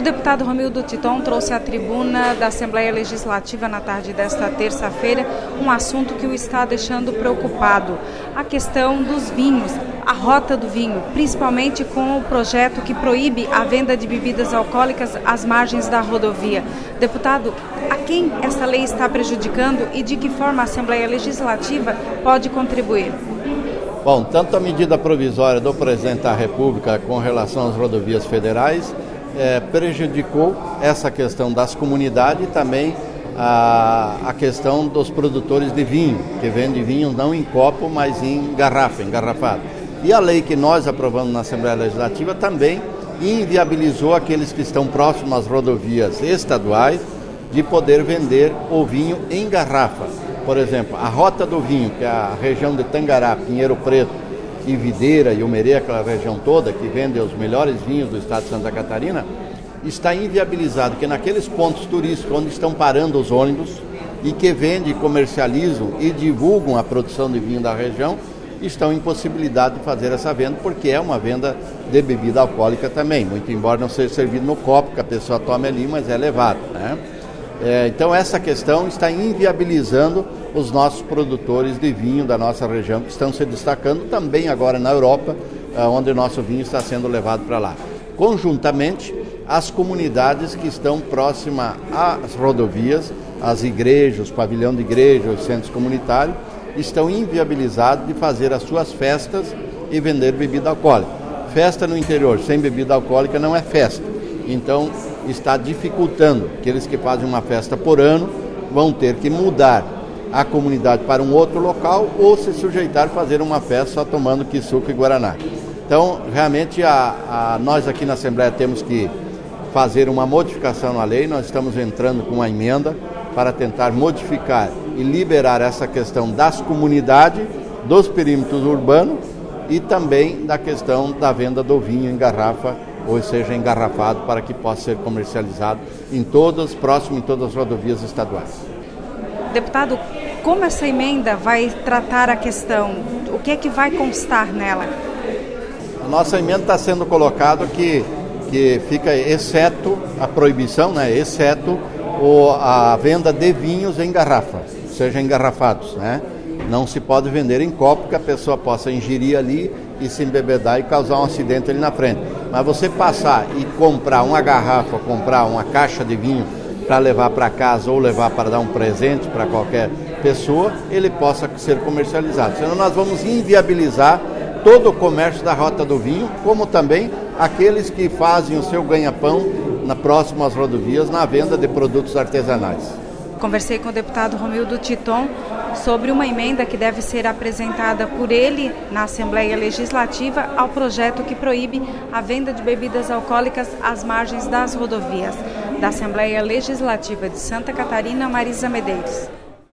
deputado Romildo Titon trouxe à tribuna da Assembleia Legislativa na tarde desta terça-feira um assunto que o está deixando preocupado, a questão dos vinhos, a rota do vinho, principalmente com o projeto que proíbe a venda de bebidas alcoólicas às margens da rodovia. Deputado, a quem essa lei está prejudicando e de que forma a Assembleia Legislativa pode contribuir? Bom, tanto a medida provisória do presidente da República com relação às rodovias federais prejudicou essa questão das comunidades e também a questão dos produtores de vinho, que vendem vinho não em copo, mas em garrafa, engarrafado. E a lei que nós aprovamos na Assembleia Legislativa também inviabilizou aqueles que estão próximos às rodovias estaduais de poder vender o vinho em garrafa. Por exemplo, a Rota do Vinho, que é a região de Tangará, Pinheiro Preto e Videira e Umerê, aquela região toda que vende os melhores vinhos do estado de Santa Catarina, está inviabilizado, porque naqueles pontos turísticos onde estão parando os ônibus e que vendem, comercializam e divulgam a produção de vinho da região, estão em possibilidade de fazer essa venda, porque é uma venda de bebida alcoólica também, muito embora não seja servido no copo que a pessoa tome ali, mas é levado, né? Então essa questão está inviabilizando os nossos produtores de vinho da nossa região, que estão se destacando também agora na Europa, onde o nosso vinho está sendo levado para lá. Conjuntamente, as comunidades que estão próximas às rodovias, as igrejas, pavilhão de igreja, os centros comunitários, estão inviabilizados de fazer as suas festas e vender bebida alcoólica. Festa no interior sem bebida alcoólica não é festa. Então, está dificultando. Aqueles que fazem uma festa por ano vão ter que mudar a comunidade para um outro local ou se sujeitar a fazer uma festa só tomando quiçuca e guaraná. Então, realmente, nós aqui na Assembleia temos que fazer uma modificação na lei. Nós estamos entrando com uma emenda para tentar modificar e liberar essa questão das comunidades, dos perímetros urbanos e também da questão da venda do vinho em garrafa, ou seja, engarrafado, para que possa ser comercializado próximo em todas as rodovias estaduais. Deputado, como essa emenda vai tratar a questão? O que é que vai constar nela? A nossa emenda está sendo colocado que fica exceto a proibição, né, exceto a venda de vinhos em garrafa, seja engarrafados, né? Não se pode vender em copo que a pessoa possa ingerir ali e se embebedar e causar um acidente ali na frente. Mas você passar e comprar uma garrafa, comprar uma caixa de vinho para levar para casa ou levar para dar um presente para qualquer pessoa, ele possa ser comercializado. Senão nós vamos inviabilizar todo o comércio da Rota do Vinho, como também aqueles que fazem o seu ganha-pão próximo às rodovias na venda de produtos artesanais. Conversei com o deputado Romildo Titon sobre uma emenda que deve ser apresentada por ele na Assembleia Legislativa ao projeto que proíbe a venda de bebidas alcoólicas às margens das rodovias. Da Assembleia Legislativa de Santa Catarina, Marisa Medeiros.